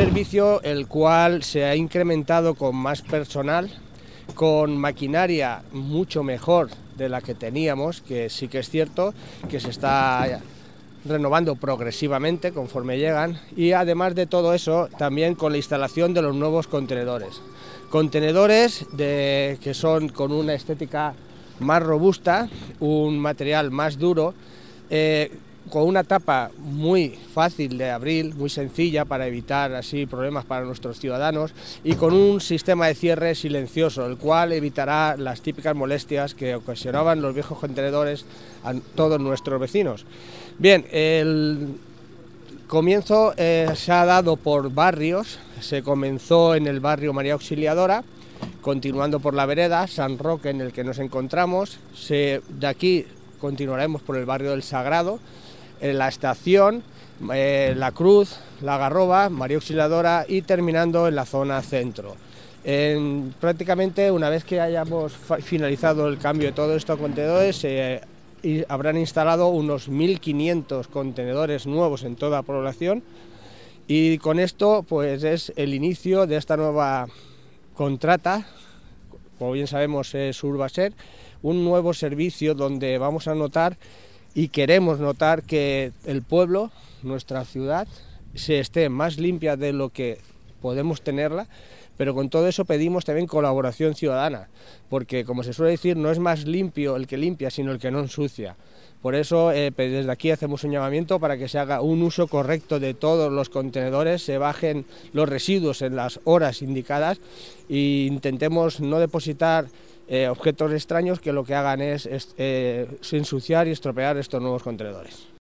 servicio el cual se ha incrementado con más personal, con maquinaria mucho mejor de la que teníamos, que sí que es cierto que se está renovando progresivamente conforme llegan, y además de todo eso también con la instalación de los nuevos contenedores que son con una estética más robusta, un material más duro, con una tapa muy fácil de abrir, muy sencilla para evitar así problemas para nuestros ciudadanos, y con un sistema de cierre silencioso, el cual evitará las típicas molestias que ocasionaban los viejos contenedores a todos nuestros vecinos. Bien, el comienzo se ha dado por barrios. Se comenzó en el barrio María Auxiliadora, continuando por la vereda San Roque, en el que nos encontramos. De aquí continuaremos por el barrio del Sagrado, en la estación, la Cruz, la Garroba, María Auxiliadora, y terminando en la zona centro. Prácticamente una vez que hayamos finalizado el cambio de todos estos contenedores, habrán instalado unos 1.500 contenedores nuevos en toda la población, y con esto pues es el inicio de esta nueva contrata. Como bien sabemos, es Urbaser, un nuevo servicio donde vamos a notar y queremos notar que el pueblo, nuestra ciudad, se esté más limpia de lo que podemos tenerla, pero con todo eso pedimos también colaboración ciudadana, porque como se suele decir, no es más limpio el que limpia, sino el que no ensucia. Por eso desde aquí hacemos un llamamiento para que se haga un uso correcto de todos los contenedores, se bajen los residuos en las horas indicadas e intentemos no depositar objetos extraños que lo que hagan es ensuciar y estropear estos nuevos contenedores.